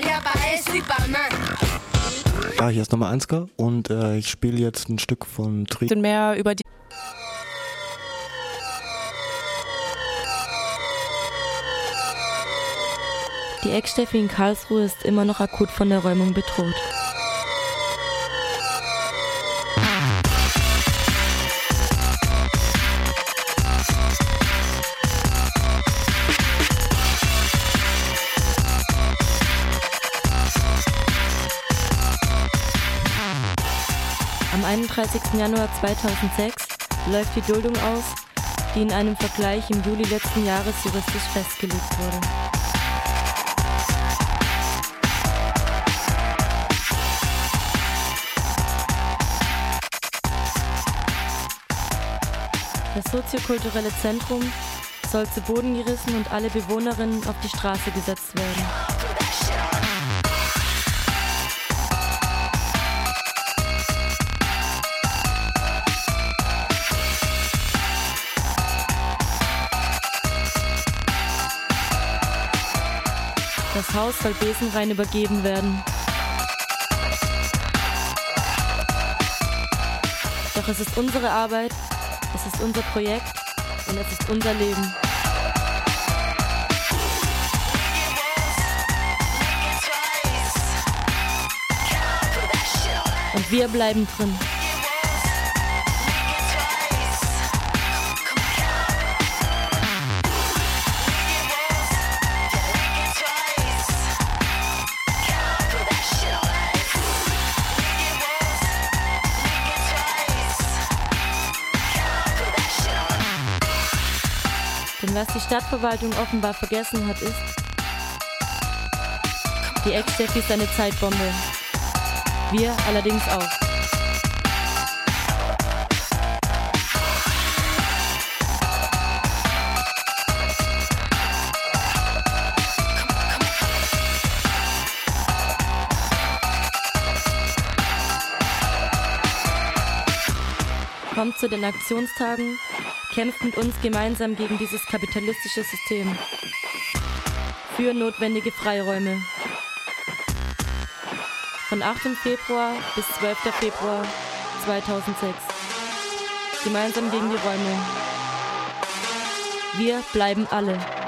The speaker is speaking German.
Ja, hier ist nochmal Ansgar und ich spiele jetzt ein Stück von mehr über die Ecksteffi in Karlsruhe ist immer noch akut von der Räumung bedroht. Am 31. Januar 2006 läuft die Duldung aus, die in einem Vergleich im Juli letzten Jahres juristisch festgelegt wurde. Das soziokulturelle Zentrum soll zu Boden gerissen und alle Bewohnerinnen auf die Straße gesetzt werden. Das Haus soll besenrein übergeben werden. Doch es ist unsere Arbeit, es ist unser Projekt und es ist unser Leben. Und wir bleiben drin. Denn was die Stadtverwaltung offenbar vergessen hat, ist, die Ecksteffi ist eine Zeitbombe. Wir allerdings auch. Kommt zu den Aktionstagen, kämpft mit uns gemeinsam gegen dieses kapitalistische System. Für notwendige Freiräume. Von 8. Februar bis 12. Februar 2006. Gemeinsam gegen die Räumung. Wir bleiben alle.